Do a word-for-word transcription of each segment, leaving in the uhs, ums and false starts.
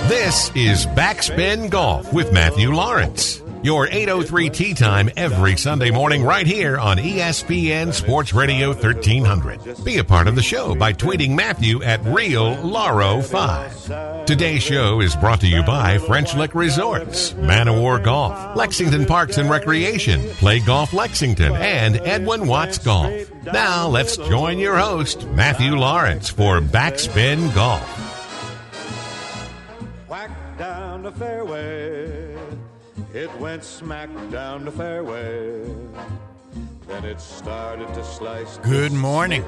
This is Backspin Golf with Matthew Lawrence. Your eight oh three tee time every Sunday morning right here on E S P N Sports Radio thirteen hundred. Be a part of the show by tweeting Matthew at Real Lauro five. Today's show is brought to you by French Lick Resorts, Manowar Golf, Lexington Parks and Recreation, Play Golf Lexington, and Edwin Watts Golf. Now let's join your host, Matthew Lawrence, for Backspin Golf. Whack down the fairway. It went smack down the fairway. Then it started to slice. Good morning.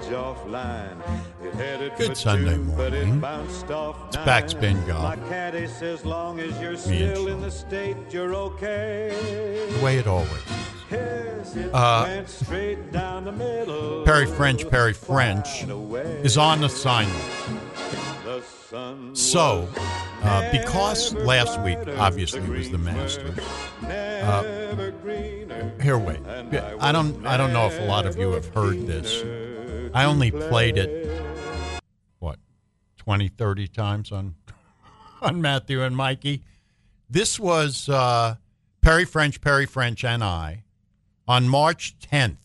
It headed Good Sunday two, but it morning. bounced off It's nine. Backspin Golf. My caddy says, long as you're Me and still Sean. in the state, you're okay. The way it always is. Yes, it Uh, went straight down the middle. Perry French, Perry French is on assignment. The sun So, uh, because last week, obviously, was the Masters. Uh, here, wait. I don't, I don't know if a lot of you have heard this. I only played it, what, twenty, thirty times on, on Matthew and Mikey. This was uh, Perry French, Perry French, and I on March tenth.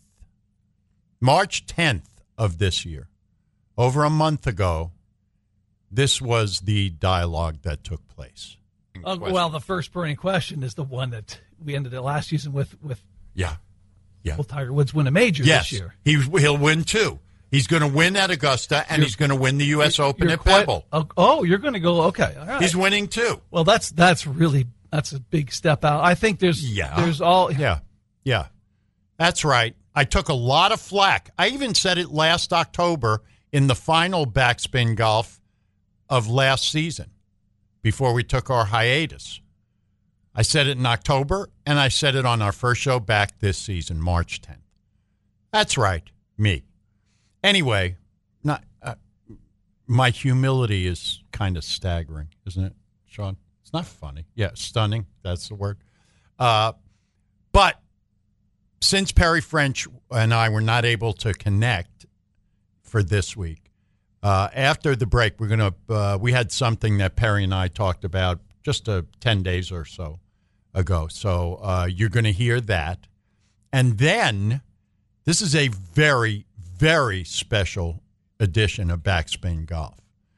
March tenth of this year. Over a month ago. This was the dialogue that took place. Uh, well, the first burning question is the one that we ended it last season with. With yeah, yeah. Will Tiger Woods win a major yes. this year? He he'll win two. He's going to win at Augusta, and You're, he's going to win the U S Open at quite, Pebble. Oh, oh, you're going to go. Okay, all right. He's winning two. Well, that's that's really that's a big step out. I think there's yeah. there's all yeah yeah. That's right. I took a lot of flack. I even said it last October in the final Backspin Golf of last season before we took our hiatus. I said it in October, and I said it on our first show back this season, March tenth. That's right, me. Anyway, not uh, my humility is kind of staggering, isn't it, Sean? It's not funny. Yeah, stunning. That's the word. Uh, but since Perry French and I were not able to connect for this week, Uh, after the break, we're gonna. Uh, we had something that Perry and I talked about just uh, ten days or so ago. So uh, you're going to hear that, and then this is a very, very special edition of Backspin Golf.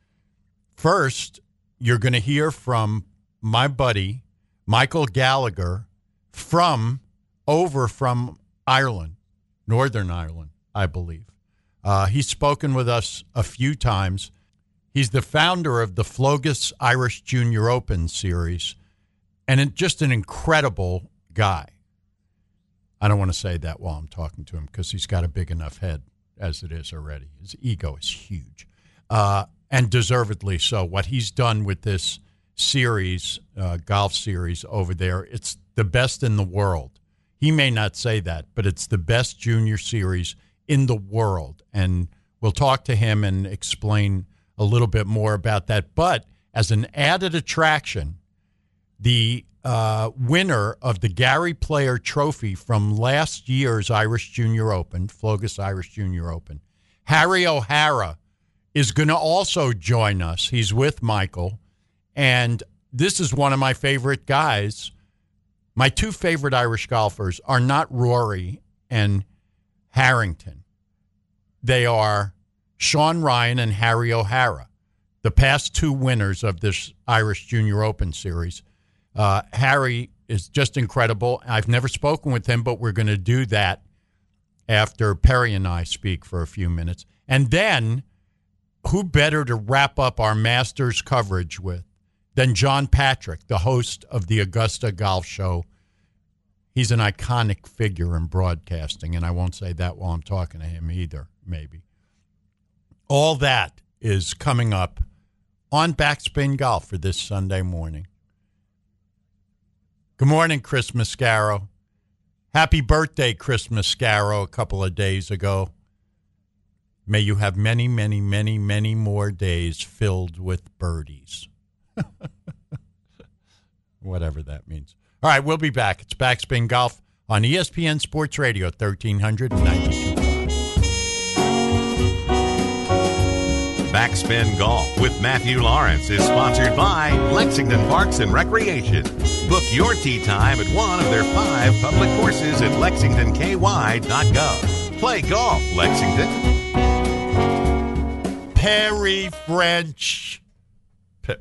First, you're going to hear from my buddy Michael Gallagher from over from Ireland, Northern Ireland, I believe. Uh, he's spoken with us a few times. He's the founder of the Flogus Irish Junior Open series, and it, just an incredible guy. I don't want to say that while I'm talking to him because he's got a big enough head as it is already. His ego is huge, uh, and deservedly so. What he's done with this series, uh, golf series over there, it's the best in the world. He may not say that, but it's the best junior series in the world, and we'll talk to him and explain a little bit more about that. But as an added attraction, the uh, winner of the Gary Player Trophy from last year's Irish Junior Open, Flogus Irish Junior Open, Harry O'Hara, is going to also join us. He's with Michael, and this is one of my favorite guys. My two favorite Irish golfers are not Rory and Harrington. They are Sean Ryan and Harry O'Hara, the past two winners of this Irish Junior Open series. Uh, Harry is just incredible. I've never spoken with him, but we're going to do that after Perry and I speak for a few minutes. And then, who better to wrap up our Masters coverage with than John Patrick, the host of the Augusta Golf Show. He's an iconic figure in broadcasting, and I won't say that while I'm talking to him either, maybe. All that is coming up on Backspin Golf for this Sunday morning. Good morning, Chris Mascaro. Happy birthday, Chris Mascaro, a couple of days ago. May you have many, many, many, many more days filled with birdies. Whatever that means. All right, we'll be back. It's Backspin Golf on E S P N Sports Radio, thirteen ninety-two point five. Backspin Golf with Matthew Lawrence is sponsored by Lexington Parks and Recreation. Book your tee time at one of their five public courses at lexington k y dot gov. Play golf, Lexington. Perry French. Pe-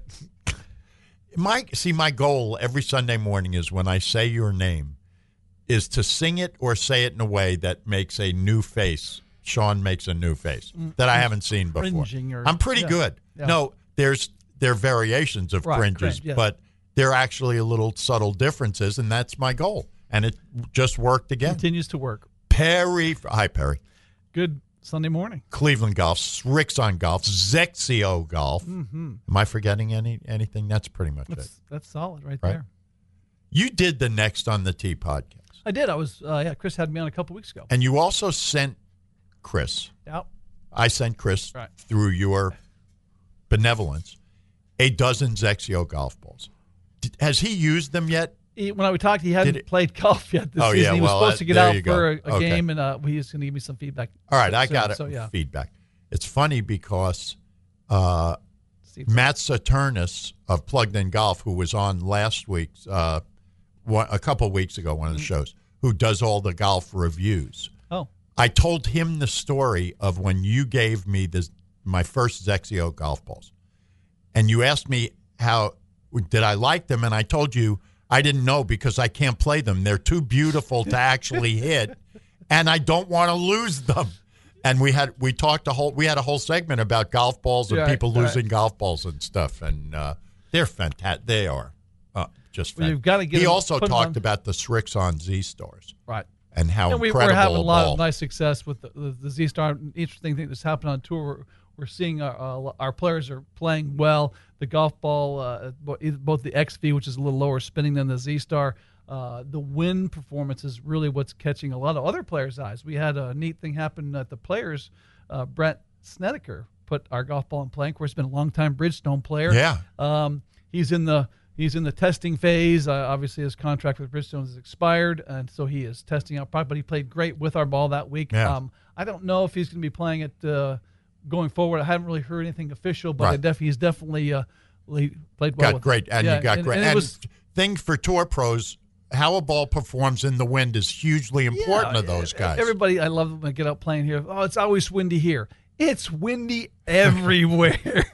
my see, my goal every Sunday morning is when I say your name, is to sing it or say it in a way that makes a new face. Sean makes a new face that I haven't seen before. Or, I'm pretty yeah, good. yeah. No, there's there are variations of right, cringes, cringe, yeah. but there are actually a little subtle differences, and that's my goal. And it just worked again. Continues to work. Perry, hi Perry. Good Sunday morning. Cleveland Golf, Srixon Golf, Zexio Golf. Mm-hmm. Am I forgetting any anything? That's pretty much That's, it. that's solid right, Right. there. You did the Next on the Tee podcast. I did. I was, uh, yeah, Chris had me on a couple weeks ago. And you also sent Chris, Yep. I sent Chris Right. through your benevolence, a dozen Zexio golf balls. Did, has he used them yet? He, when I talked, he hadn't it- played golf yet this Oh, season. yeah, he was well, supposed uh, to get there out you go. for a, a Okay. game, and uh, he was going to give me some feedback. All right, I soon. got it. So, yeah. Feedback. It's funny because uh, See, Matt Saturnis of Plugged In Golf, who was on last week's, uh, one, a couple weeks ago, one of the Mm-hmm. shows, who does all the golf reviews. Oh, I told him the story of when you gave me this, my first Zexio golf balls. And you asked me how, did I like them? And I told you I didn't know because I can't play them. They're too beautiful to actually hit, and I don't want to lose them. And we had we talked a whole we had a whole segment about golf balls and Right, people losing right. golf balls and stuff. And uh, they're fantastic. They are uh, just. Well, Fan- you've gotta get He them- also put them talked on- about the Srixon Z Stars right. and how And we, incredible we're having a lot ball. of nice success with the, the, the Z Star. Interesting thing that's happened on tour. We're, we're seeing our, uh, our players are playing well. The golf ball, uh, bo- either- both the X V, which is a little lower spinning than the Z Star, uh, the wind performance is really what's catching a lot of other players' eyes. We had a neat thing happen at the Players. Uh, Brent Snedeker put our golf ball in play. Of course, been a long-time Bridgestone player. Yeah. Um, he's in the he's in the testing phase. Uh, obviously, his contract with Bridgestone has expired, and so he is testing out product. But he played great with our ball that week. Yeah. Um, I don't know if he's going to be playing it uh, going forward. I haven't really heard anything official, but I Right. def- he's definitely uh, he played well. got with great, it. and Yeah, you got and, great. And And, it was, thing for tour pros, how a ball performs in the wind is hugely important yeah, to those guys. Everybody, I love when they get out playing here. Oh, it's always windy here. It's windy everywhere.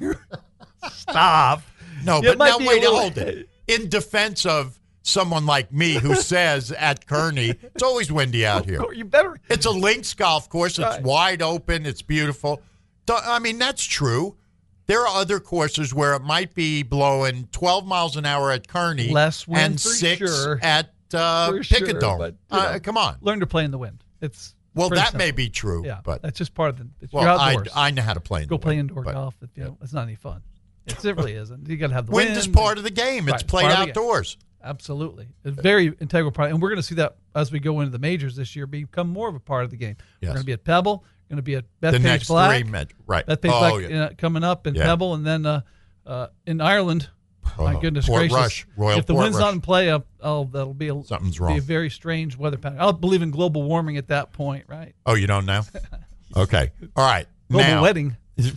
Stop. No, It but might now be a wait, little- hold it. In defense of someone like me who says at Kearney, it's always windy out here. You better. It's a links golf course. It's Right. wide open. It's beautiful. Don't- I mean, that's true. There are other courses where it might be blowing twelve miles an hour at Kearney Less wind and for six sure. at uh, For sure, Picadome. but, you uh, know, come on. Learn to play in the wind. It's Well, pretty that simple. may be true, Yeah, but that's just part of the. It's well, you're I, outdoors. I know how to play in Go the play wind, indoor but golf. It, you know, it's not any fun. It's, it really isn't. You got to have the wind. Wind is part of the game. It's Right, played part of the game. outdoors. Absolutely, a very integral part, and we're going to see that as we go into the majors this year, become more of a part of the game. Yes. We're going to be at Pebble. Going to be at The Bethpage next Black. three, met, right? Bethpage oh, Black yeah. uh, coming up in Yeah. Pebble, and then uh, uh, in Ireland. My Oh, goodness Port gracious! Rush, Royal if the Port wind's Rush. not in play, I'll, I'll, that'll be a, Something's be wrong. a very strange weather pattern. I'll believe in global warming at that point, right? Oh, you don't know? Okay. All right. Global now, wedding.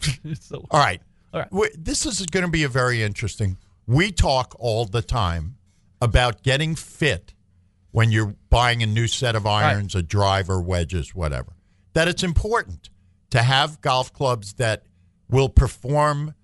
so, All right. All right. We- This is going to be a very interesting. We talk all the time about getting fit when you're buying a new set of irons, a driver, wedges, whatever. That it's important to have golf clubs that will perform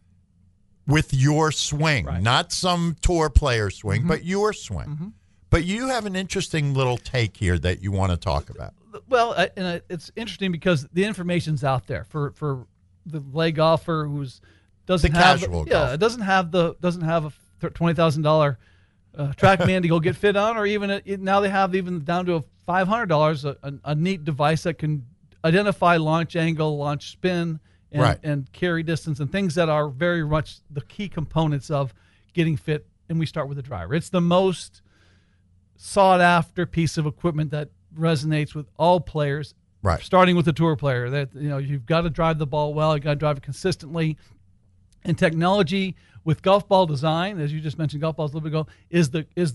with your swing, Right. not some tour player swing, but your swing. But you have an interesting little take here that you want to talk about. Well, I, and I, it's interesting because the information's out there for, for the lay golfer who's doesn't The have casual yeah golfer. doesn't have the doesn't have a twenty thousand dollar uh, TrackMan to go get fit on, or even a, now they have even down to a five hundred dollars a, a, a neat device that can identify launch angle, launch spin, and, Right. and carry distance and things that are very much the key components of getting fit. And we start with the driver. It's the most sought after piece of equipment that resonates with all players, Right. starting with the tour player. That, you know, you've got to drive the ball well, you got to drive it consistently. And technology with golf ball design, as you just mentioned, golf balls a little bit ago, is the is the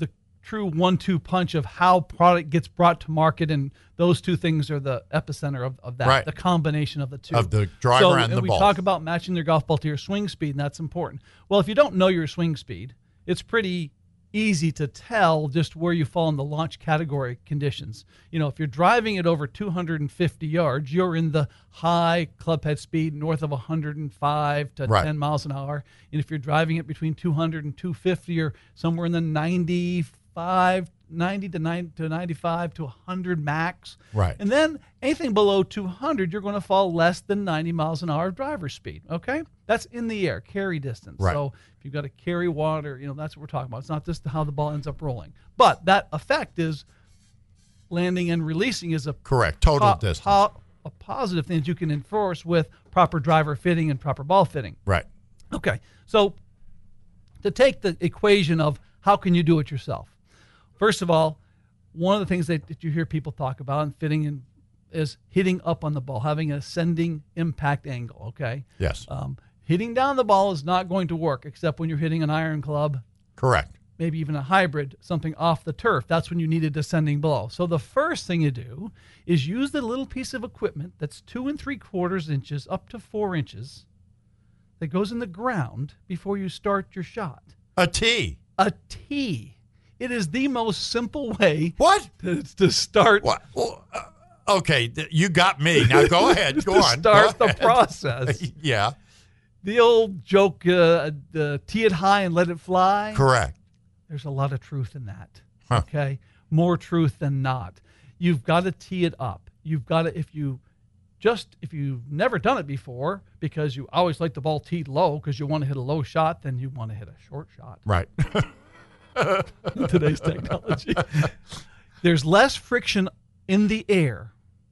true one two punch of how product gets brought to market, and those two things are the epicenter of, of that, Right. the combination of the two. Of the driver so, and the we ball. talk about matching their golf ball to your swing speed, and that's important. Well, if you don't know your swing speed, it's pretty easy to tell just where you fall in the launch category conditions. You know, if you're driving it over two hundred fifty yards, you're in the high club head speed north of one hundred five to Right. ten miles an hour. And if you're driving it between two hundred and two fifty, you're somewhere in the ninety-five, ninety to ninety to ninety-five to one hundred max. Right. And then anything below two hundred, you're going to fall less than ninety miles an hour driver speed. Okay? That's in the air, carry distance. Right. So if you've got to carry water, you know, that's what we're talking about. It's not just how the ball ends up rolling. But that effect is landing and releasing is a Correct. Total po- distance. po- a positive thing that you can enforce with proper driver fitting and proper ball fitting. Right. Okay, so to take the equation of how can you do it yourself, first of all, one of the things that, that you hear people talk about in fitting in, is hitting up on the ball, having an ascending impact angle, okay? Yes. Um, hitting down the ball is not going to work except when you're hitting an iron club, Correct. maybe even a hybrid, something off the turf. That's when you need a descending blow. So the first thing you do is use the little piece of equipment that's two and three quarters inches up to four inches that goes in the ground before you start your shot. A tee. A tee. It is the most simple way What? to, to start What? Well, uh, okay, th- you got me. Now go ahead. Go to on. start Go the ahead. process. Yeah. The old joke, uh, uh, tee it high and let it fly. Correct. There's a lot of truth in that. Huh. Okay, more truth than not. You've got to tee it up. You've got to, if you just if you've never done it before, because you always like the ball teed low because you want to hit a low shot, then you want to hit a short shot. Right. In today's technology, there's less friction in the air,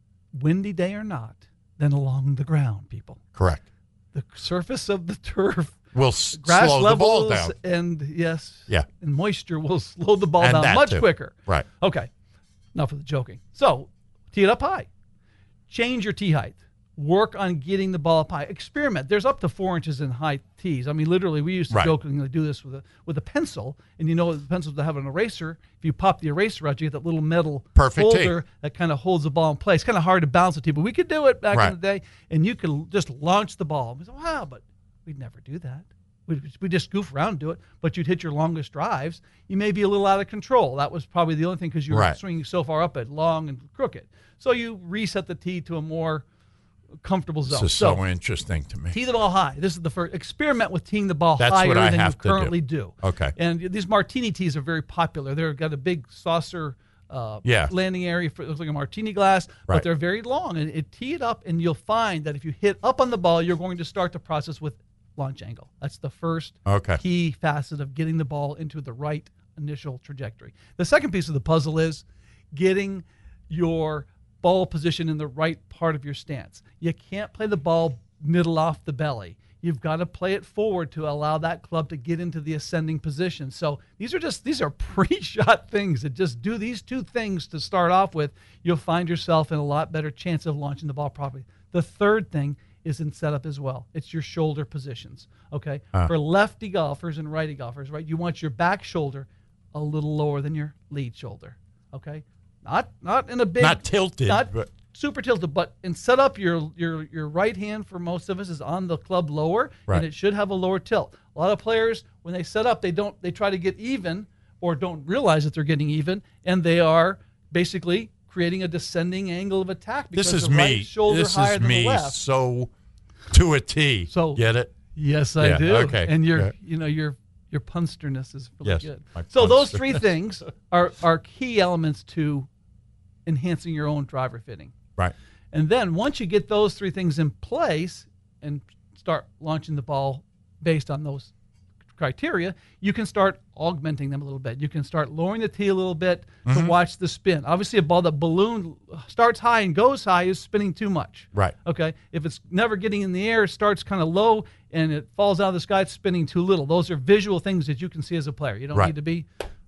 windy day or not, than along the ground. People, Correct. the surface of the turf. We'll s- Grass slow the ball levels down. and yes, Yeah. and moisture will slow the ball And down that much too. quicker. Right. Okay, enough of the joking. So, tee it up high. Change your tee height. Work on getting the ball up high. Experiment. There's up to four inches in high tees. I mean, literally, we used to Right. jokingly do this with a with a pencil, and you know the pencils that have an eraser. If you pop the eraser out, you get that little metal Perfect tee. holder that kind of holds the ball in place. Kind of hard to bounce the tee, but we could do it back Right. in the day, and you could just launch the ball. We said, wow, but we'd never do that. We we just goof around and do it, but you'd hit your longest drives. You may be a little out of control. That was probably the only thing because you were Right. swinging so far up it, long and crooked. So you reset the tee to a more comfortable zone. This is so, interesting to me. Tee the ball high. This is the first. Experiment with teeing the ball That's higher what I than have you to do. currently do. Okay. And these martini tees are very popular. They've got a big saucer uh, Yeah. landing area for it looks like a martini glass, Right. but they're very long. And it tee it up, and you'll find that if you hit up on the ball, you're going to start the process with launch angle. That's the first Okay. key facet of getting the ball into the right initial trajectory. The second piece of the puzzle is getting your ball position in the right part of your stance. You can't play the ball middle off the belly. You've got to play it forward to allow that club to get into the ascending position. So these are just these are pre-shot things that just do these two things to start off with. You'll find yourself in a lot better chance of launching the ball properly. The third thing is in setup as well. It's your shoulder positions. Okay, Uh. for lefty golfers and righty golfers, right? You want your back shoulder a little lower than your lead shoulder. Okay, not not in a big, Not tilted, not but- super tilted, but in setup, your your your right hand for most of us is on the club lower, Right. and it should have a lower tilt. A lot of players, when they set up, they don't they try to get even or don't realize that they're getting even, and they are basically creating a descending angle of attack because This is the right me. shoulder This higher is than me. the left. So to a T. So- Get it? Yes, I Yeah, do. okay. And your, Yeah. you know, your your punsterness is really Yes, good. my So those punster. three things are are key elements to enhancing your own driver fitting. Right. And then once you get those three things in place and start launching the ball based on those criteria, you can start augmenting them a little bit. You can start lowering the tee a little bit to watch the spin. Obviously, a ball that balloon starts high and goes high is spinning too much. Right. Okay. If it's never getting in the air, starts kind of low, and it falls out of the sky, it's spinning too little. Those are visual things that you can see as a player. You don't Right. need to be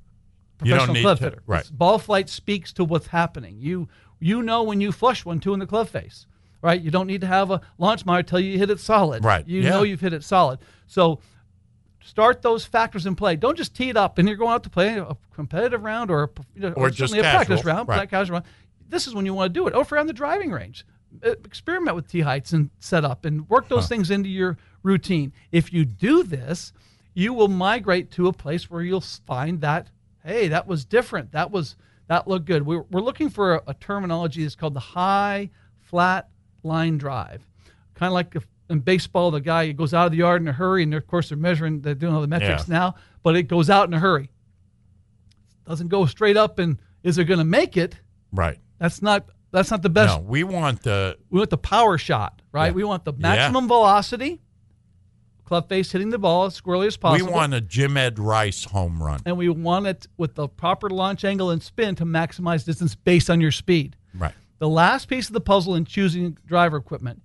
You don't professional need club to- fitter. right. It's- Ball flight speaks to what's happening. You you know when you flush one two in the club face, right? You don't need to have a launch monitor tell you you hit it solid. Right. You Yeah. know you've hit it solid. So start those factors in play. Don't just tee it up and you're going out to play a competitive round or, a, you know, or or just a casual. practice round, Right. casual round. This is when you want to do it. Or if you're on the driving range, experiment with tee heights and set up and work those huh. things into your routine. If you do this, you will migrate to a place where you'll find that, hey, that was different. That was that looked good. We're, we're looking for a, a terminology that's called the high flat line drive. Kind of like if, in baseball, the guy goes out of the yard in a hurry, and of course they're measuring, they're doing all the metrics yeah. now, but it goes out in a hurry. Doesn't go straight up, and is it going to make it? Right. That's not that's not the best. No, we want the we want the power shot, right? Yeah. We want the maximum yeah. velocity, club face hitting the ball as squirrely as possible. We want a Jim Ed Rice home run, and we want it with the proper launch angle and spin to maximize distance based on your speed. Right. The last piece of the puzzle in choosing driver equipment.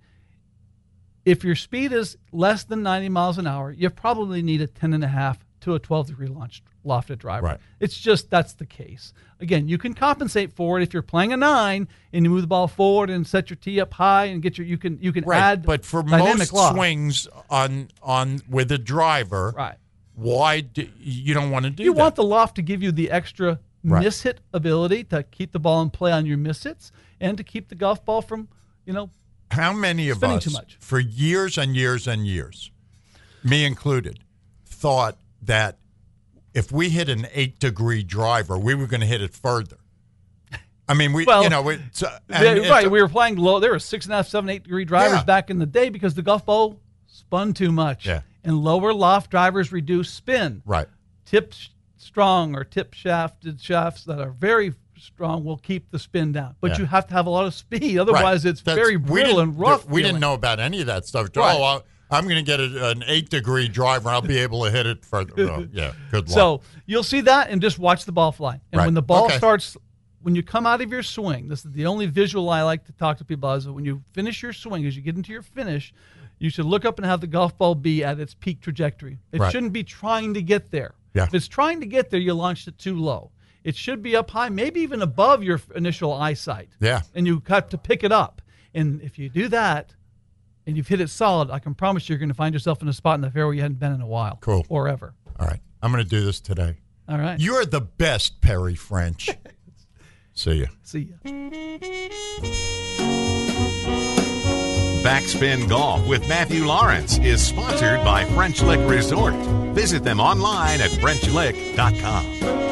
If your speed is less than ninety miles an hour, you probably need a ten and a half to a twelve degree launch lofted driver. Right. It's just that's the case. Again, you can compensate for it if you're playing a nine and you move the ball forward and set your tee up high and get your you can you can right. add. But for most most swings on on with a driver, right. why do you don't want to do you that? You want the loft to give you the extra right. miss hit ability to keep the ball in play on your miss hits and to keep the golf ball from, you know, how many of spinning us, too much. for years and years and years, me included, thought that if we hit an eight-degree driver, we were going to hit it further? I mean, we, well, you know, it's, uh, they, right. We were playing low. There were six and a half, seven, eight-degree drivers yeah. back in the day because the golf ball spun too much. Yeah. And lower loft drivers reduce spin. Right. Tip strong or tip shafted shafts that are very strong will keep the spin down, but yeah. you have to have a lot of speed. Otherwise, right. it's That's, very brittle and rough. We feeling. didn't know about any of that stuff. Right. Oh, I'll, I'm going to get a, an eight-degree driver. I'll be able to hit it further. Oh, yeah, good luck. So you'll see that and just watch the ball fly. And right. when the ball okay. starts, when you come out of your swing, this is the only visual I like to talk to people about, is that when you finish your swing, as you get into your finish, you should look up and have the golf ball be at its peak trajectory. It right. shouldn't be trying to get there. Yeah. If it's trying to get there, you launched it too low. It should be up high, maybe even above your initial eyesight. Yeah. And you have to pick it up. And if you do that and you've hit it solid, I can promise you you're going to find yourself in a spot in the fairway you hadn't been in a while. Cool. Or ever. All right. I'm going to do this today. All right. You're the best, Perry French. See ya. See ya. Backspin Golf with Matthew Lawrence is sponsored by French Lick Resort. Visit them online at french lick dot com.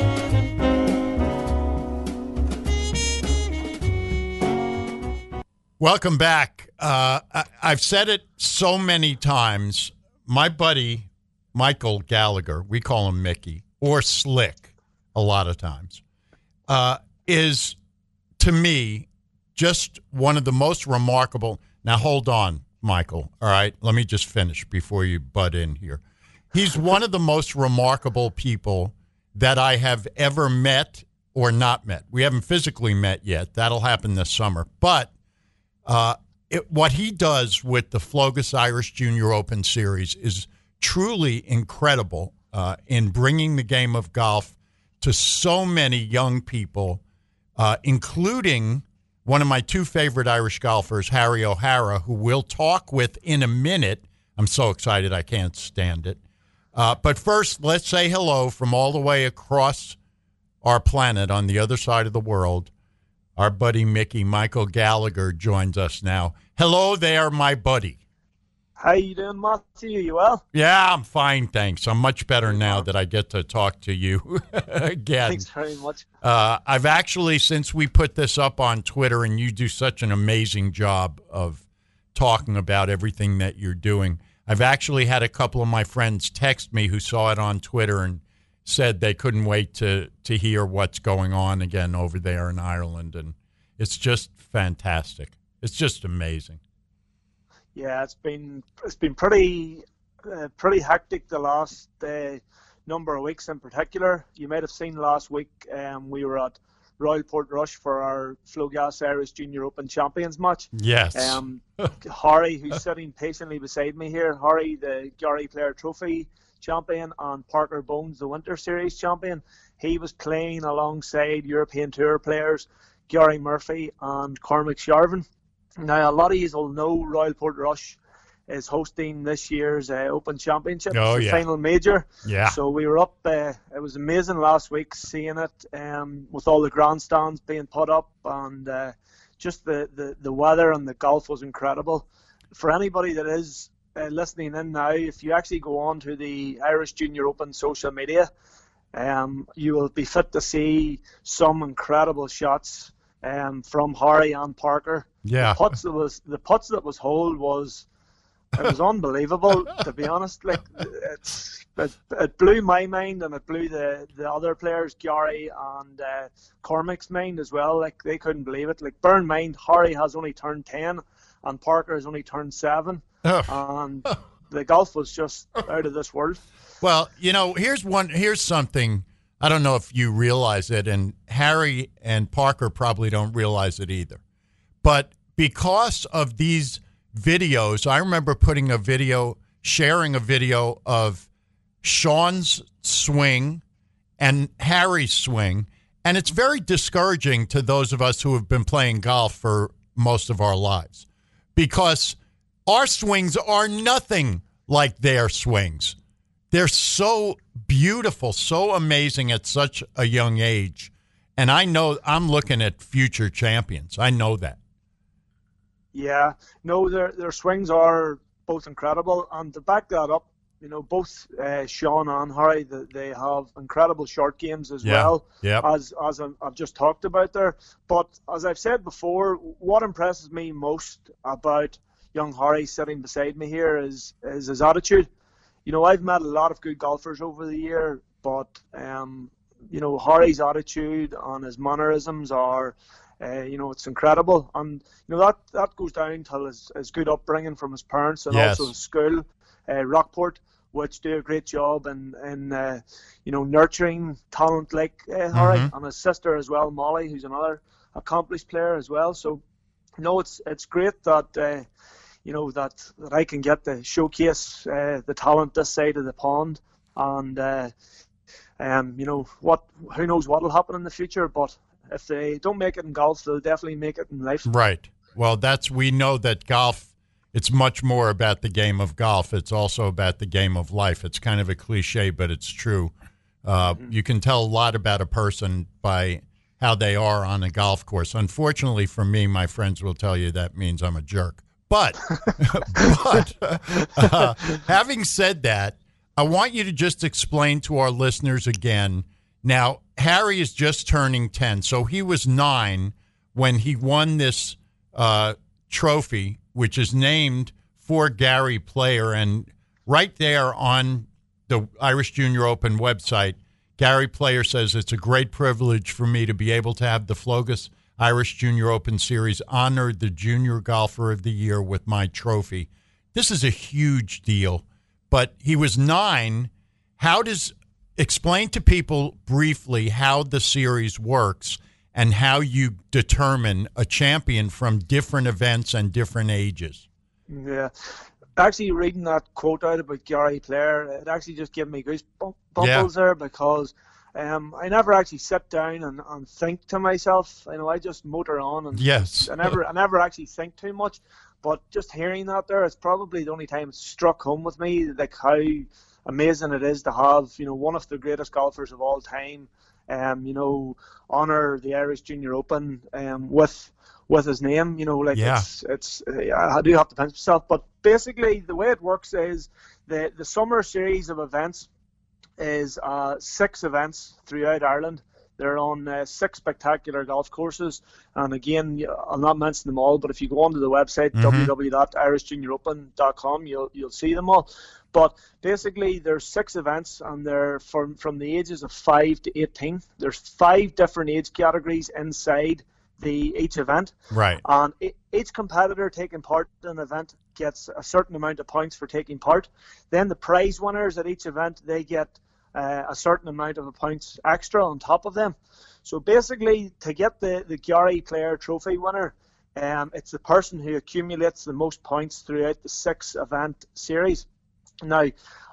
Welcome back. Uh, I, I've said it so many times. My buddy, Michael Gallagher, we call him Mickey, or Slick a lot of times, uh, is, to me, just one of the most remarkable. Now, hold on, Michael. All right, let me just finish before you butt in here. He's one of the most remarkable people that I have ever met or not met. We haven't physically met yet. That'll happen this summer. But uh, it, what he does with the Flogus Irish Junior Open Series is truly incredible uh, in bringing the game of golf to so many young people, uh, including one of my two favorite Irish golfers, Harry O'Hara, who we'll talk with in a minute. I'm so excited I can't stand it. Uh, but first, let's say hello from all the way across our planet on the other side of the world. Our buddy Mickey, Michael Gallagher, joins us now. Hello there, my buddy. How you doing, Matthew? You well? Yeah, I'm fine, thanks. I'm much better now that I get to talk to you again. Thanks very much. Uh, I've actually, since we put this up on Twitter, and you do such an amazing job of talking about everything that you're doing, I've actually had a couple of my friends text me who saw it on Twitter and said they couldn't wait to, to hear what's going on again over there in Ireland. And it's just fantastic. It's just amazing. Yeah, it's been it's been pretty uh, pretty hectic the last uh, number of weeks in particular. You might have seen last week um, we were at Royal Portrush for our Flogas Irish Junior Open Champions match. Yes. Um, Harry, who's sitting patiently beside me here, Harry, the Gary Player Trophy champion, and Parker Bones, the Winter Series champion, he was playing alongside European Tour players Gary Murphy and Cormac Sharvin. Now, a lot of you will know Royal Portrush is hosting this year's uh, Open Championship, Oh, the yeah. final major. Yeah. So we were up. Uh, it was amazing last week seeing it um, with all the grandstands being put up, and uh, just the, the, the weather and the golf was incredible. For anybody that is uh, listening in now, if you actually go on to the Irish Junior Open social media, um, you will be fit to see some incredible shots um, from Harry and Parker. Yeah. The putts that was the putts that was holed was it was unbelievable, to be honest. Like it's it, it blew my mind, and it blew the, the other players, Gary and uh, Cormac's mind as well. Like they couldn't believe it. Like bear in mind, Harry has only turned ten, and Parker has only turned seven, and the golf was just out of this world. Well, you know, here's one. Here's something. I don't know if you realize it, and Harry and Parker probably don't realize it either. But because of these videos, I remember putting a video, sharing a video of Sean's swing and Harry's swing, and it's very discouraging to those of us who have been playing golf for most of our lives because our swings are nothing like their swings. They're so beautiful, so amazing at such a young age. And I know I'm looking at future champions. I know that. Yeah, no, their their swings are both incredible, and to back that up, you know, both uh, Sean and Harry, the, they have incredible short games as Yeah, well, yep. as as I've just talked about there. But as I've said before, what impresses me most about young Harry sitting beside me here is is his attitude. You know, I've met a lot of good golfers over the year, but um, you know, Harry's attitude and his mannerisms are. Uh, you know, it's incredible, and you know that that goes down to his, his good upbringing from his parents and Yes. also his school, uh, Rockport, which do a great job in in uh, you know nurturing talent like uh, Harry, Mhm. and his sister as well, Molly, who's another accomplished player as well. So, you know, it's it's great that uh, you know that, that I can get to showcase uh, the talent this side of the pond, and uh, um, you know what, who knows what will happen in the future, but. If they don't make it in golf, they'll definitely make it in life. Right. Well, that's we know that golf, it's much more about the game of golf. It's also about the game of life. It's kind of a cliche, but it's true. Uh, mm-hmm. You can tell a lot about a person by how they are on a golf course. Unfortunately for me, my friends will tell you that means I'm a jerk. But, but uh, having said that, I want you to just explain to our listeners again. Now, Harry is just turning ten, so he was nine when he won this uh, trophy, which is named for Gary Player. And right there on the Irish Junior Open website, Gary Player says, it's a great privilege for me to be able to have the Flogus Irish Junior Open Series honor the Junior Golfer of the Year with my trophy. This is a huge deal, but he was nine. How does... Explain to people briefly how the series works and how you determine a champion from different events and different ages. Yeah. Actually, reading that quote out about Gary Player, it actually just gave me goosebumps Yeah. there because um, I never actually sit down and, and think to myself. You know, I just motor on and Yes. I never, I never actually think too much. But just hearing that there, it's probably the only time it struck home with me, like how amazing it is to have, you know, one of the greatest golfers of all time, um, you know, honor the Irish Junior Open um, with with his name. You know, like Yeah. it's it's. I do have to pinch myself, but basically the way it works is the the summer series of events is uh, six events throughout Ireland. They're on uh, six spectacular golf courses, and again, I'll not mention them all, but if you go onto the website Mhm. w w w dot irish junior open dot com, you'll you'll see them all. But basically, there's six events, and they're from from the ages of five to eighteen. There's five different age categories inside the each event, Right. and e- each competitor taking part in an event gets a certain amount of points for taking part. Then the prize winners at each event, they get uh, a certain amount of points extra on top of them. So basically, to get the, the Gary Player Trophy winner, um, it's the person who accumulates the most points throughout the six event series. Now,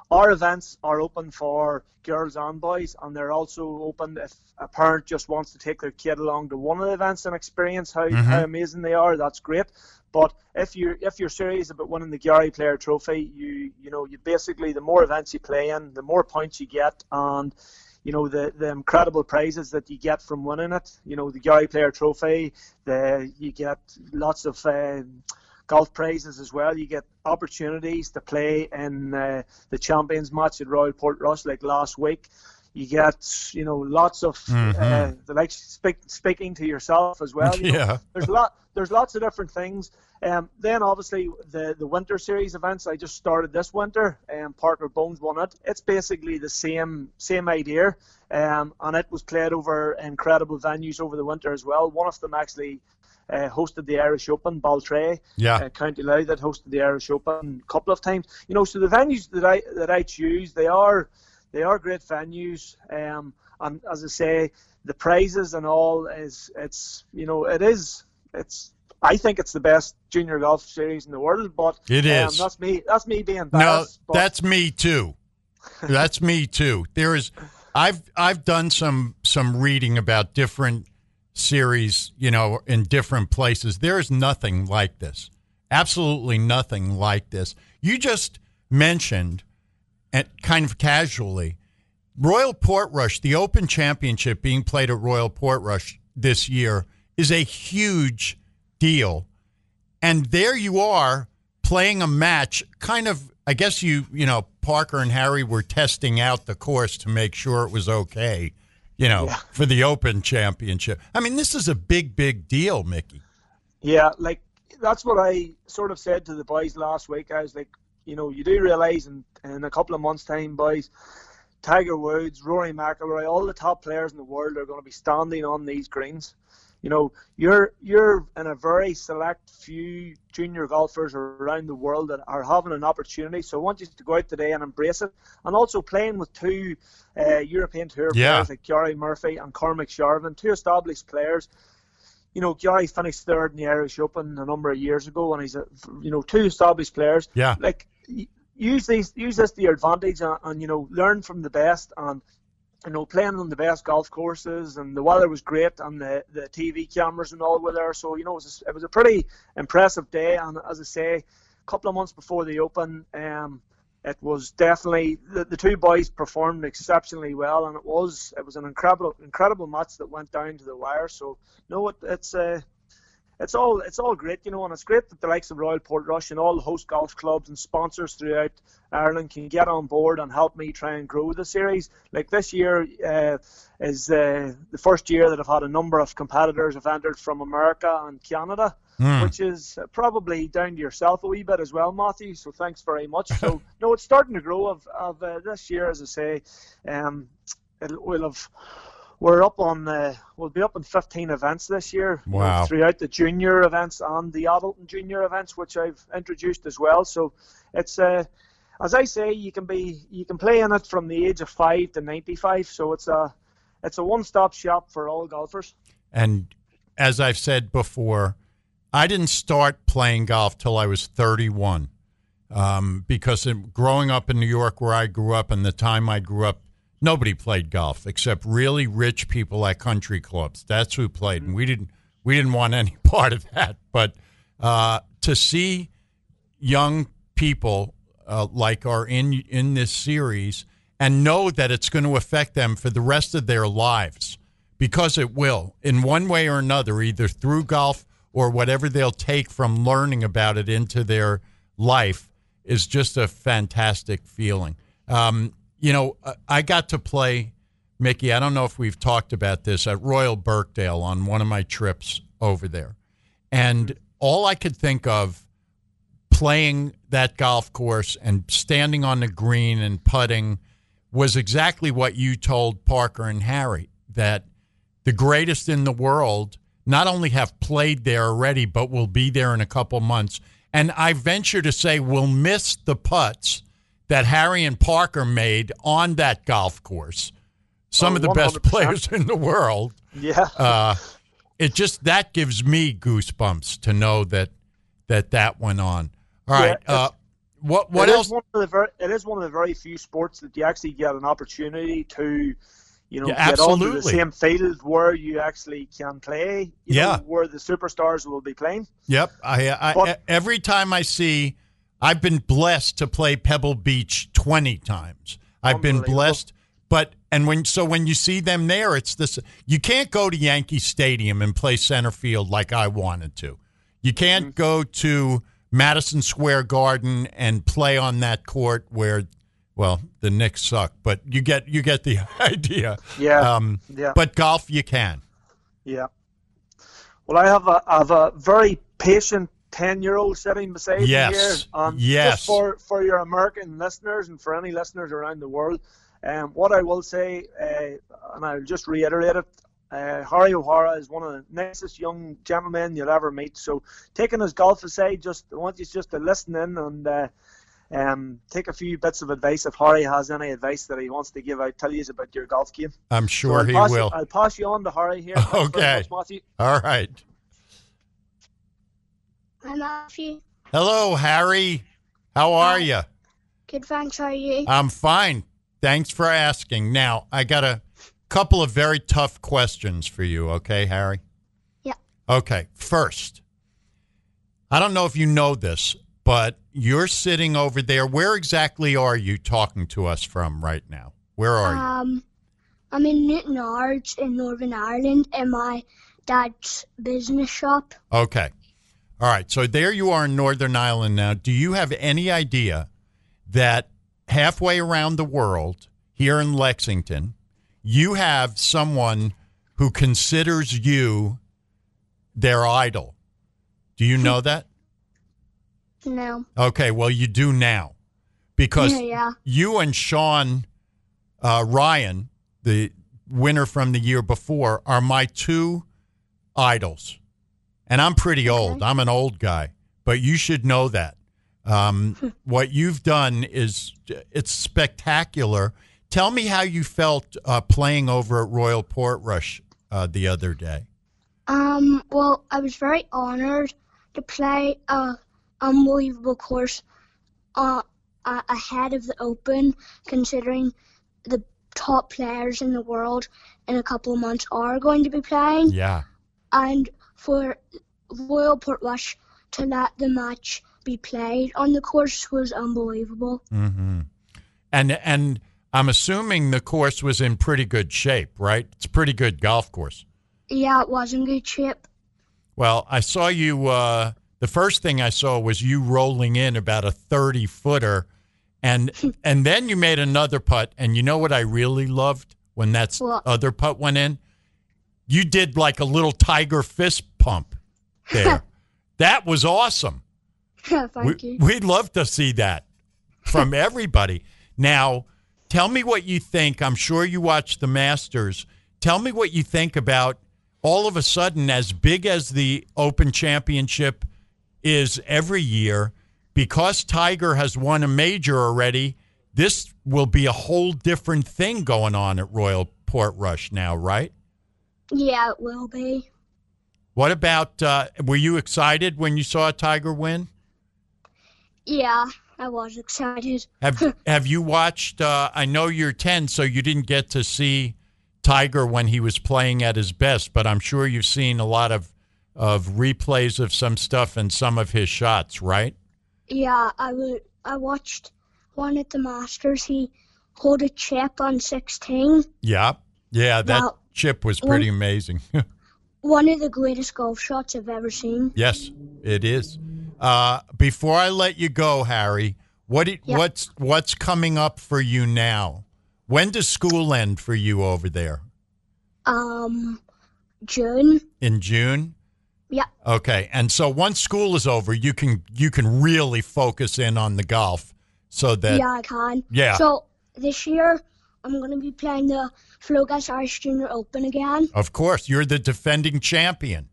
our events are open for girls and boys, and they're also open if a parent just wants to take their kid along to one of the events and experience how, mm-hmm. how amazing they are. That's great. But if you if you're serious about winning the Gary Player Trophy, you you know you basically, the more events you play in, the more points you get, and you know the the incredible prizes that you get from winning it. You know the Gary Player Trophy, the you get lots of uh, golf prizes as well. You get opportunities to play in uh, the Champions match at Royal Portrush like last week. You get, you know, lots of mm-hmm. uh, the like speak, speaking to yourself as well. You know, yeah. There's a lot. There's lots of different things. Um, then obviously the the winter series events I just started this winter, and um, Parker Bones won it. It's basically the same same idea, um, and it was played over incredible venues over the winter as well. One of them actually uh, hosted the Irish Open, Baltray, yeah, uh, County Louth, that hosted the Irish Open a couple of times. You know, so the venues that I that I choose, they are. They are great venues, um, and as I say, the prizes and all is it's you know it is it's I think it's the best junior golf series in the world. But it is. Um, that's me. That's me being biased. No, that's me too. That's me too. There is, I've I've done some some reading about different series, you know, in different places. There is nothing like this. Absolutely nothing like this. You just mentioned. And kind of casually, Royal Portrush, the Open Championship being played at Royal Portrush this year is a huge deal. And there you are playing a match, kind of, I guess you, you know, Parker and Harry were testing out the course to make sure it was okay, you know, yeah. for the Open Championship. I mean, this is a big, big deal, Mickey. Yeah, like, that's what I sort of said to the boys last week. I was like, you know, you do realise in, in a couple of months' time, boys, Tiger Woods, Rory McIlroy, all the top players in the world are going to be standing on these greens. You know, you're you're in a very select few junior golfers around the world that are having an opportunity. So I want you to go out today and embrace it. And also playing with two uh, European Tour yeah. players like Gary Murphy and Cormac Sharvin, two established players. You know, Gary finished third in the Irish Open a number of years ago, and he's a, you know, two established players. Yeah. Like, use these, use this to your advantage, and, and you know, learn from the best, and you know, playing on the best golf courses, and the weather was great, and the, the T V cameras and all were there. So you know, it was a, it was a pretty impressive day, and as I say, a couple of months before the Open, um, it was definitely the, the two boys performed exceptionally well, and it was it was an incredible incredible match that went down to the wire. So no, it, it's uh, it's all it's all great, you know, and it's great that the likes of Royal Portrush and all the host golf clubs and sponsors throughout Ireland can get on board and help me try and grow the series. Like this year uh, is uh, the first year that I've had a number of competitors have entered from America and Canada. Mm. Which is probably down to yourself a wee bit as well, Matthew. So thanks very much. So no, it's starting to grow. Of of uh, this year, as I say, um, it'll, we'll have we're up on uh, we'll be up in fifteen events this year. Wow! You know, throughout the junior events and the adult and junior events, which I've introduced as well. So it's uh, as I say, you can be you can play in it from the age of five to ninety-five. So it's a it's a one-stop shop for all golfers. And as I've said before, I didn't start playing golf till I was thirty-one, um, because in, growing up in New York, where I grew up, and the time I grew up, nobody played golf except really rich people at country clubs. That's who played, and we didn't we didn't want any part of that. But uh, to see young people uh, like are in in this series and know that it's going to affect them for the rest of their lives, because it will, in one way or another, either through golf or whatever they'll take from learning about it into their life, is just a fantastic feeling. Um, you know, I got to play, Mickey, I don't know if we've talked about this, at Royal Birkdale on one of my trips over there. And all I could think of playing that golf course and standing on the green and putting was exactly what you told Parker and Harry, that the greatest in the world not only have played there already, but will be there in a couple months. And I venture to say we'll miss the putts that Harry and Parker made on that golf course. Some oh, of the one hundred percent best players in the world. Yeah. Uh, it just, that gives me goosebumps to know that that, that went on. All right. Yeah, uh, what what it else? Is one of the very, it is one of the very few sports that you actually get an opportunity to, you know, Yeah, get onto absolutely. the same field where you actually can play. You Yeah. know, where the superstars will be playing. Yep. I, I But- every time I see, I've been blessed to play Pebble Beach twenty times. I've been Unbelievable. blessed, but and when so when you see them there, it's this. You can't go to Yankee Stadium and play center field like I wanted to. You can't Mm-hmm. go to Madison Square Garden and play on that court where, well, the Knicks suck, but you get you get the idea. Yeah. Um, Yeah. But golf, you can. Yeah. Well, I have a I have a very patient ten-year-old sitting beside Yes. me here. Um, Yes. Just for, for your American listeners and for any listeners around the world, um, what I will say, uh, and I'll just reiterate it, uh, Harry O'Hara is one of the nicest young gentlemen you'll ever meet. So taking his golf aside, just I want you just to listen in and uh, um, take a few bits of advice if Harry has any advice that he wants to give out, tell you about your golf game. I'm So sure I'll he pass you- will. I'll pass you on to Harry here. Thanks very Okay. much, Matthew. All right. Hi, Matthew. Hello, Harry. How are you? Good, thanks. How are you? I'm fine. Thanks for asking. Now, I got a couple of very tough questions for you, okay, Harry? Yeah. Okay, first, I don't know if you know this, but you're sitting over there. Where exactly are you talking to us from right now? Where are you? Um, I'm in Newton Ards in Northern Ireland in my dad's business shop. Okay. All right. So there you are in Northern Ireland now. Do you have any idea that halfway around the world, here in Lexington, you have someone who considers you their idol? Do you know that? No. Okay. Well, you do now because Yeah, yeah. you and Sean uh, Ryan, the winner from the year before, are my two idols. And I'm pretty old. I'm an old guy, but you should know that. Um, what you've done is it's spectacular. Tell me how you felt uh, playing over at Royal Portrush uh, the other day. Um, well, I was very honored to play a unbelievable course uh, uh, ahead of the Open, considering the top players in the world in a couple of months are going to be playing. Yeah. And for Royal Portrush to let the match be played on the course was unbelievable. Mm-hmm. And and I'm assuming the course was in pretty good shape, right? It's a pretty good golf course. Yeah, it was in good shape. Well, I saw you. Uh, the first thing I saw was you rolling in about a thirty footer, and and then you made another putt. And you know what I really loved when that What? other putt went in? You did like a little tiger fist pump there. That was awesome. Thank we, you. We'd love to see that from everybody. Now, tell me what you think. I'm sure you watch the Masters. Tell me what you think about all of a sudden, as big as the Open Championship is every year, because Tiger has won a major already, this will be a whole different thing going on at Royal Portrush now, right? Yeah, it will be. What about, uh, were you excited when you saw Tiger win? Yeah, I was excited. Have Have you watched? Uh, I know you're ten, so you didn't get to see Tiger when he was playing at his best, but I'm sure you've seen a lot of of replays of some stuff and some of his shots, right? Yeah, I would. I watched one at the Masters. He hold a chip on sixteen. Yeah, yeah, that Now, chip was pretty amazing. One of the greatest golf shots I've ever seen. Yes, it is. Uh, before I let you go, Harry, what it, Yeah. what's what's coming up for you now? When does school end for you over there? Um, June. In June? Yeah. Okay. And so once school is over, you can you can really focus in on the golf so that Yeah, I can. Yeah. So this year, I'm going to be playing the Flogas Irish Junior Open again. of course you're the defending champion.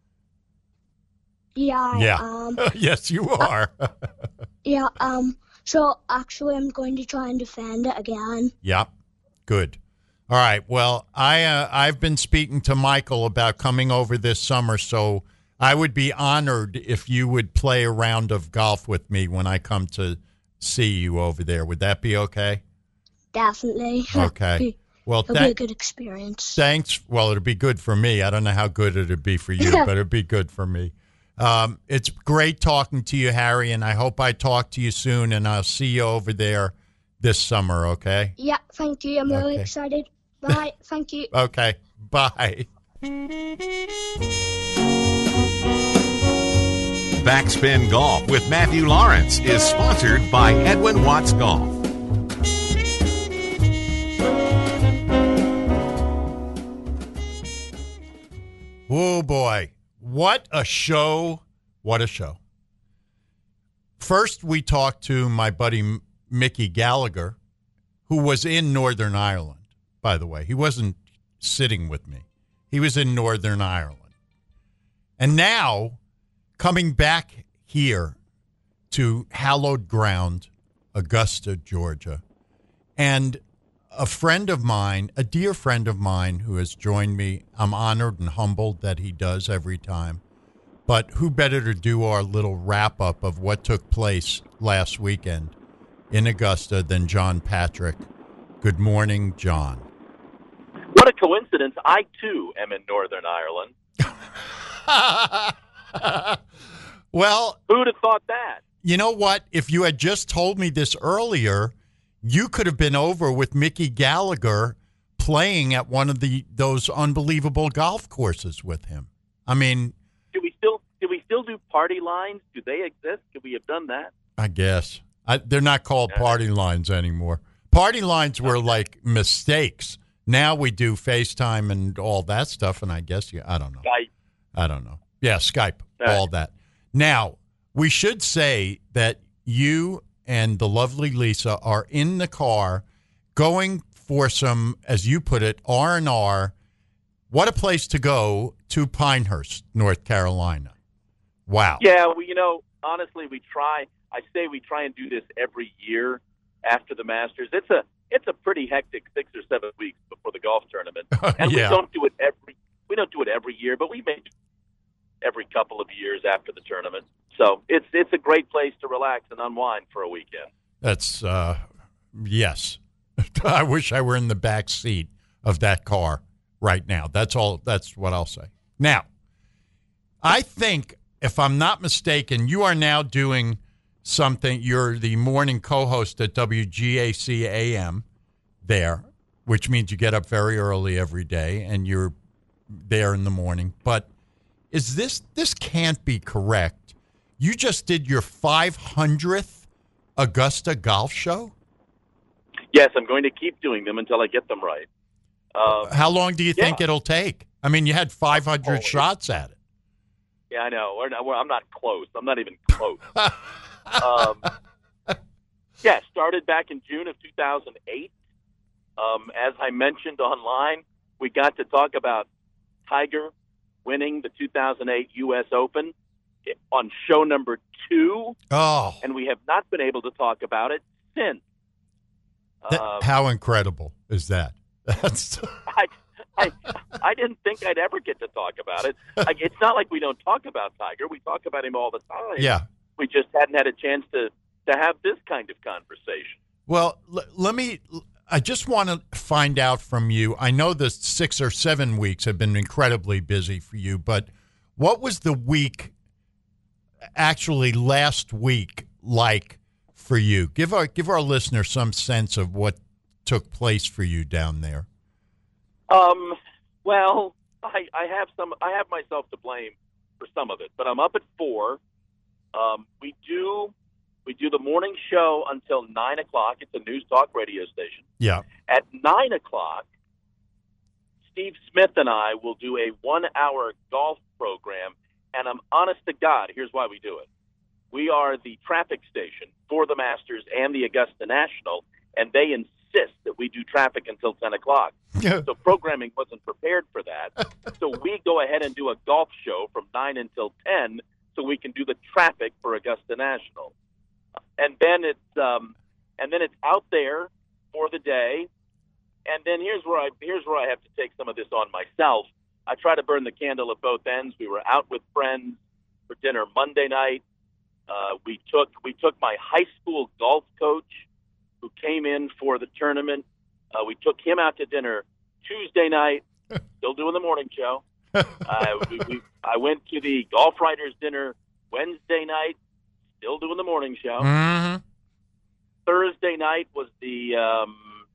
Yeah. I Yeah. am. Yes, you are. Yeah. Um. So actually, I'm going to try and defend it again. Yep. Good. All right. Well, I uh, I've been speaking to Michael about coming over this summer, so I would be honored if you would play a round of golf with me when I come to see you over there. Would that be okay? Definitely. Okay. Well, It'll tha- be a good experience. thanks. Well, it'll be good for me. I don't know how good it'll be for you, but it'll be good for me. Um, it's great talking to you, Harry, and I hope I talk to you soon, and I'll see you over there this summer, okay? Yeah, thank you. I'm really Okay. excited. Bye. Thank you. Okay. Bye. Backspin Golf with Matthew Lawrence is sponsored by Edwin Watts Golf. Oh, boy. What a show. What a show. First, we talked to my buddy M- Mickey Gallagher, who was in Northern Ireland, by the way. He wasn't sitting with me. He was in Northern Ireland. And now, coming back here to hallowed ground, Augusta, Georgia, and a friend of mine, a dear friend of mine who has joined me, I'm honored and humbled that he does every time. But who better to do our little wrap-up of what took place last weekend in Augusta than John Patrick. Good morning, John. What a coincidence. I, too, am in Northern Ireland. Well, Who'd have thought that? you know what? If you had just told me this earlier, you could have been over with Mickey Gallagher playing at one of the those unbelievable golf courses with him. I mean, Do we still do we still do party lines? Do they exist? Could we have done that? I guess. I, they're not called party lines anymore. Party lines were like mistakes. Now we do FaceTime and all that stuff, and I guess, yeah, I don't know. Skype. I don't know. Yeah, Skype, Right. all that. Now, we should say that you and the lovely Lisa are in the car going for some, as you put it, R and R. What a place to go to Pinehurst, North Carolina. Wow. Yeah, well, you know, honestly, we try. I say we try and do this every year after the Masters. It's a it's a pretty hectic six or seven weeks before the golf tournament, and Yeah. we don't do it every we don't do it every year, but we may do it every couple of years after the tournament. So it's it's a great place to relax and unwind for a weekend. That's, uh, yes. I wish I were in the back seat of that car right now. That's all. That's what I'll say. Now, I think, if I'm not mistaken, you are now doing something. You're the morning co-host at W G A C A M there, which means you get up very early every day and you're there in the morning. But is this, this can't be correct. You just did your five hundredth Augusta golf show? Yes, I'm going to keep doing them until I get them right. Um, How long do you yeah. think it'll take? I mean, you had five hundred Oh, shots at it. Yeah, I know. We're not, we're, I'm not close. I'm not even close. um, yeah, started back in June of two thousand eight. Um, as I mentioned online, we got to talk about Tiger winning the two thousand eight U S Open on show number two, Oh, and we have not been able to talk about it since. th- Um, how incredible is that? That's I, I, I didn't think I'd ever get to talk about it. Like, it's not like we don't talk about Tiger. We talk about him all the time. yeah. We just hadn't had a chance to, to have this kind of conversation. Well, l- let me. I just want to find out from you. I know the six or seven weeks have been incredibly busy for you, but what was the week, actually last week, like for you? Give our give our listeners some sense of what took place for you down there. Um, well, I, I have some. I have myself to blame for some of it, but I'm up at four. Um, we do we do the morning show until nine o'clock. It's a news talk radio station. Yeah. At nine o'clock, Steve Smith and I will do a one-hour golf program, and I'm honest to God, here's why we do it. We are the traffic station for the Masters and the Augusta National, and they insist that we do traffic until ten o'clock. So programming wasn't prepared for that. So we go ahead and do a golf show from nine until ten so we can do the traffic for Augusta National. And then it's um, and then it's out there for the day. And then here's where I here's where I have to take some of this on myself. I try to burn the candle at both ends. We were out with friends for dinner Monday night. Uh, we took we took my high school golf coach who came in for the tournament. Uh, we took him out to dinner Tuesday night, still doing the morning show. Uh, we, we, I went to the Golf Writers dinner Wednesday night, still doing the morning show. Mm-hmm. Thursday night was the um,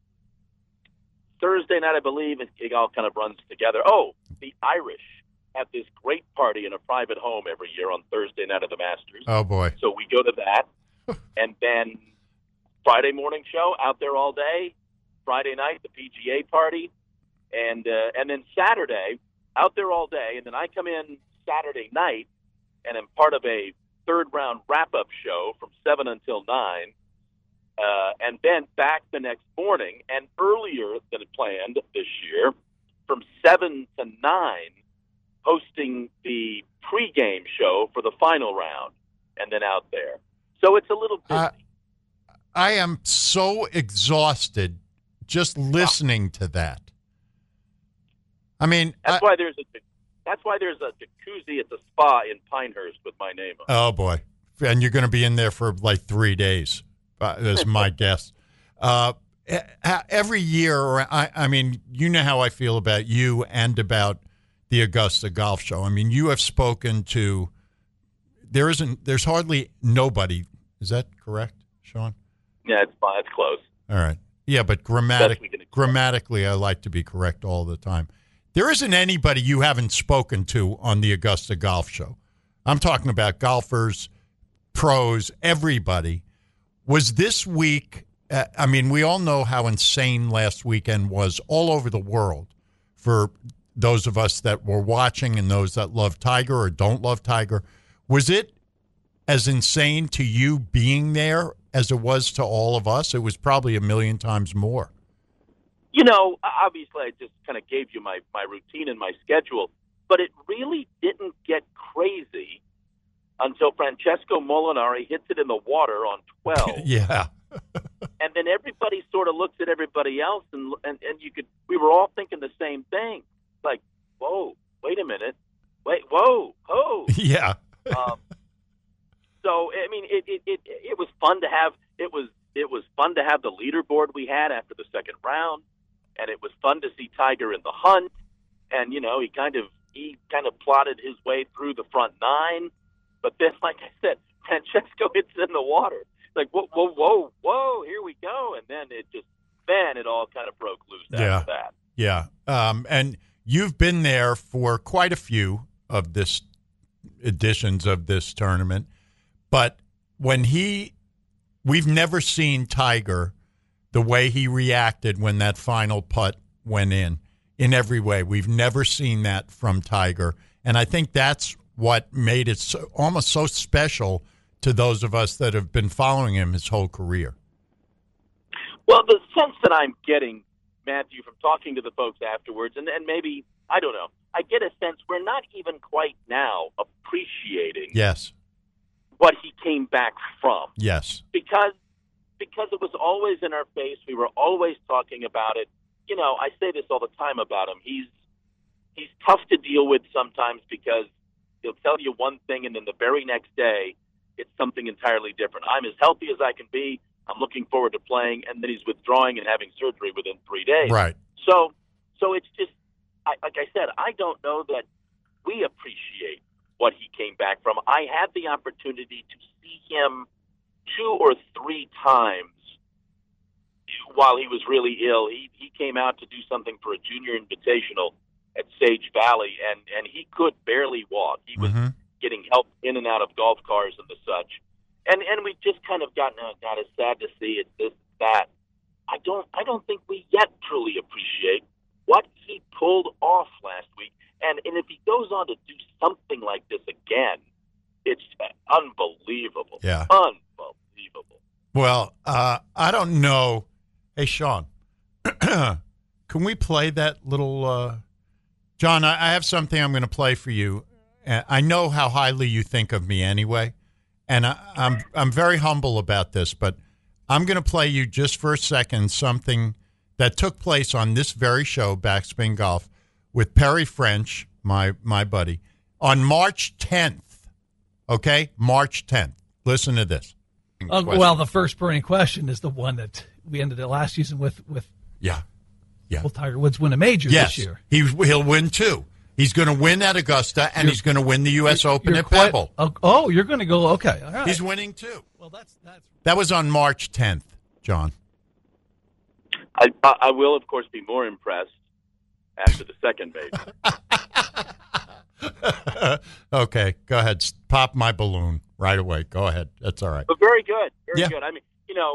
Thursday night, I believe. It, it all kind of runs together. Oh, the Irish have this great party in a private home every year on Thursday night of the Masters. Oh boy! So we go to that, and then Friday morning show out there all day. Friday night, the P G A party, and uh, and then Saturday out there all day, and then I come in Saturday night, and am part of a third round wrap up show from seven until nine. Uh, and then back the next morning, and earlier than planned this year, from seven to nine, hosting the pregame show for the final round, and then out there. So it's a little busy. Uh, I am so exhausted just listening to that. I mean, that's I, why there's a that's why there's a jacuzzi at the spa in Pinehurst with my name on it. Oh boy, and you're going to be in there for like three days. Uh, that's my guess. Uh, every year, I, I mean, you know how I feel about you and about the Augusta Golf Show. I mean, you have spoken to. There isn't. There's hardly nobody. Is that correct, Sean? Yeah, it's fine. It's close. All right. Yeah, but grammatic, grammatically, I like to be correct all the time. There isn't anybody you haven't spoken to on the Augusta Golf Show. I'm talking about golfers, pros, everybody. Was this week, uh, I mean, we all know how insane last weekend was all over the world for those of us that were watching and those that love Tiger or don't love Tiger. Was it as insane to you being there as it was to all of us? It was probably a million times more. You know, obviously I just kind of gave you my, my routine and my schedule, but it really didn't get crazy until Francesco Molinari hits it in the water on twelve. Yeah. And then everybody sort of looks at everybody else, and, and and you could. We were all thinking the same thing. Like, whoa, wait a minute, wait, whoa, oh, yeah. um, so I mean, it, it it it was fun to have. It was it was fun to have the leaderboard we had after the second round, and it was fun to see Tiger in the hunt. And you know, he kind of he kind of plotted his way through the front nine. But then, like I said, Francesco hits it in the water. Like, whoa, whoa, whoa, whoa, here we go. And then it just, then it all kind of broke loose yeah. after that. Yeah. Um, and you've been there for quite a few of this editions of this tournament. But when he, we've never seen Tiger the way he reacted when that final putt went in, in every way. We've never seen that from Tiger. And I think that's what made it so, almost so special to those of us that have been following him his whole career. Well, the sense that I'm getting, Matthew, from talking to the folks afterwards, and, and maybe, I don't know, I get a sense we're not even quite now appreciating yes. what he came back from. Yes. Because because it was always in our face. We were always talking about it. You know, I say this all the time about him. He's he's tough to deal with sometimes because he'll tell you one thing, and then the very next day, it's something entirely different. I'm as healthy as I can be. I'm looking forward to playing, and then he's withdrawing and having surgery within three days. Right. So, so it's just, I, like I said, I don't know that we appreciate what he came back from. I had the opportunity to see him two or three times while he was really ill. He he came out to do something for a junior invitational at Sage Valley, and, and he could barely walk. He was mm-hmm. getting help in and out of golf cars and the such. And and we just kind of gotten oh, God, it's sad to see it, this, that. I don't I don't think we yet truly appreciate what he pulled off last week. And and if he goes on to do something like this again, it's unbelievable. Yeah. Unbelievable. Well, uh, I don't know. Hey, Sean, can we play that little uh, – John, I, I have something I'm going to play for you. I know how highly you think of me anyway, and I, I'm I'm very humble about this, but I'm going to play you just for a second something that took place on this very show, Backspin Golf, with Perry French, my my buddy, on March tenth. Okay, March tenth. Listen to this. Uh, well, the first burning question is the one that we ended the last season with. With yeah, yeah. Will Tiger Woods win a major yes. this year? He he'll win two. He's going to win at Augusta, and You're, he's going to win the U S Open at quite, Pebble. Oh, oh, you're going to go. Okay, all right. He's winning two. Well, that's that's. That was on March tenth, John. I I will, of course, be more impressed after the second major. Okay, go ahead. Pop my balloon right away. Go ahead. That's all right. But very good. Very yeah. good. I mean, you know,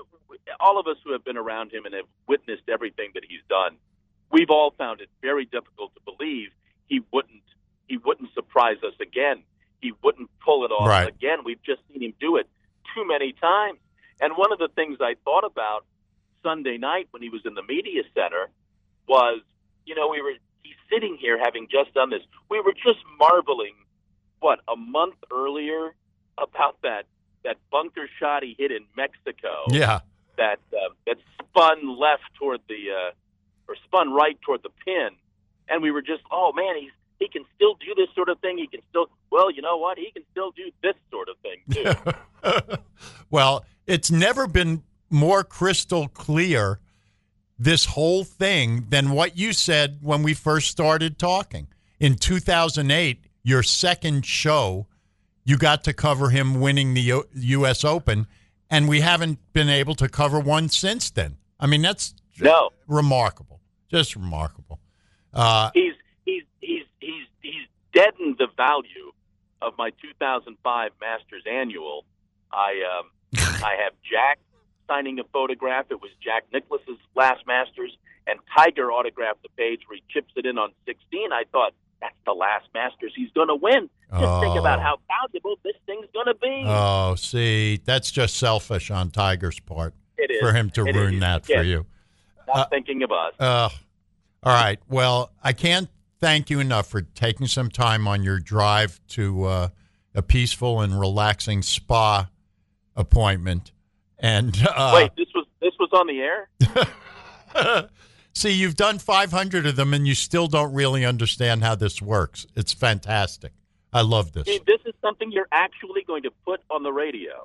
all of us who have been around him and have witnessed everything that he's done, we've all found it very difficult to believe he wouldn't he wouldn't surprise us again. He wouldn't pull it off right. again. We've just seen him do it too many times. And one of the things I thought about Sunday night when he was in the media center was, you know, we were he's sitting here having just done this. We were just marveling, what, a month earlier about that that bunker shot he hit in Mexico. Yeah. That uh, that spun left toward the uh, or spun right toward the pin, and we were just, oh man, he's he can still do this sort of thing. He can still, well, you know what? He can still do this sort of thing too. Well, it's never been more crystal clear, this whole thing, than what you said when we first started talking. In two thousand eight, your second show, you got to cover him winning the U S Open, and we haven't been able to cover one since then. I mean, that's no. remarkable. Just remarkable. Uh, he's he's he's he's he's deadened the value of my two thousand five Masters Annual. I um, I have Jack signing a photograph. It was Jack Nicklaus's last Masters, and Tiger autographed the page where he chips it in on sixteen. I thought, that's the last Masters he's going to win. Just oh. think about how valuable this thing's going to be. Oh, see, that's just selfish on Tiger's part. It is. For him to it ruin is. that yes. for you. Not uh, thinking of us. Uh, all right. Well, I can't thank you enough for taking some time on your drive to uh, a peaceful and relaxing spa appointment. And uh, wait, this was this was on the air? See, you've done five hundred of them, and you still don't really understand how this works. It's fantastic. I love this. See, this is something you're actually going to put on the radio.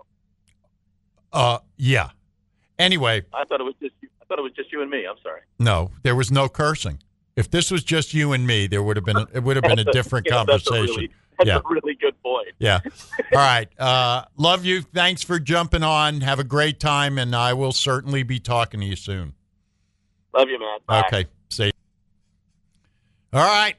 Uh, yeah. Anyway, I thought it was just I thought it was just you and me. I'm sorry. No, there was no cursing. If this was just you and me, there would have been a, it would have been a different yeah, conversation. That's, a really, that's yeah. a really good point. Yeah. All right. Uh, love you. Thanks for jumping on. Have a great time, and I will certainly be talking to you soon. Love you, man. Bye. Okay. See. All right.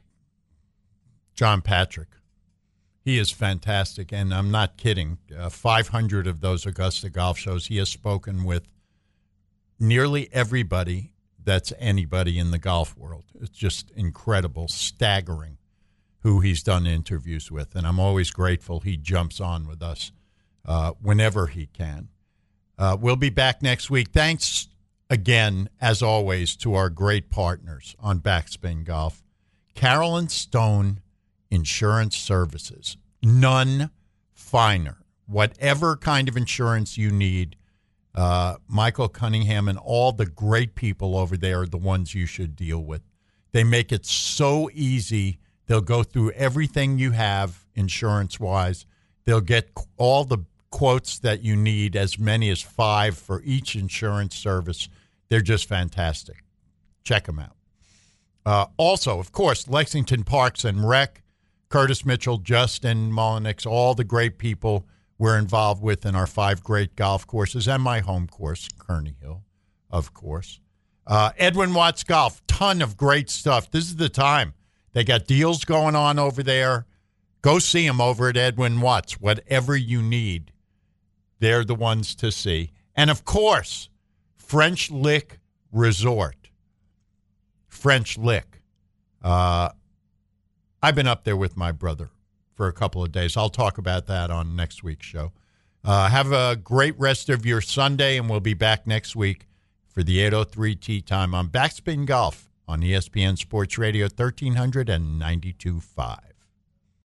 John Patrick. He is fantastic, and I'm not kidding. Uh, five hundred of those Augusta golf shows, he has spoken with nearly everybody that's anybody in the golf world. It's just incredible, staggering who he's done interviews with, and I'm always grateful he jumps on with us uh, whenever he can. Uh, we'll be back next week. Thanks again, as always, to our great partners on Backspin Golf. Carolyn Stone Insurance Services. None finer. Whatever kind of insurance you need, uh, Michael Cunningham and all the great people over there are the ones you should deal with. They make it so easy. They'll go through everything you have insurance-wise. They'll get all the quotes that you need, as many as five for each insurance service. They're just fantastic. Check them out. Uh, also, of course, Lexington Parks and Rec, Curtis Mitchell, Justin Mullenix, all the great people we're involved with in our five great golf courses, and my home course, Kearney Hill, of course. Uh, Edwin Watts Golf, ton of great stuff. This is the time. They got deals going on over there. Go see them over at Edwin Watts. Whatever you need, they're the ones to see. And, of course, French Lick Resort. French Lick. Uh, I've been up there with my brother for a couple of days. I'll talk about that on next week's show. Uh, have a great rest of your Sunday, and we'll be back next week for the eight oh three Tee Time on Backspin Golf on E S P N Sports Radio thirteen ninety-two point five.